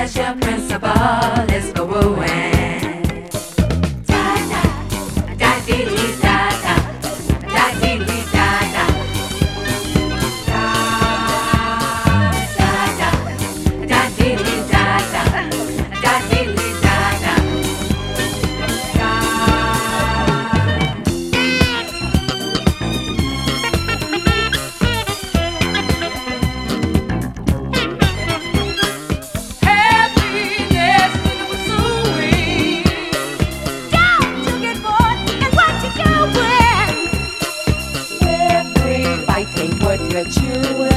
as your principal is for wooing. Da da, da dee dee da da, da dee dee da da. Da da da, da dee dee da da, da dee dee da da. Happiness in the pursuing. Don't you get bored in what you're doing. Every bite ain't worth your chewing.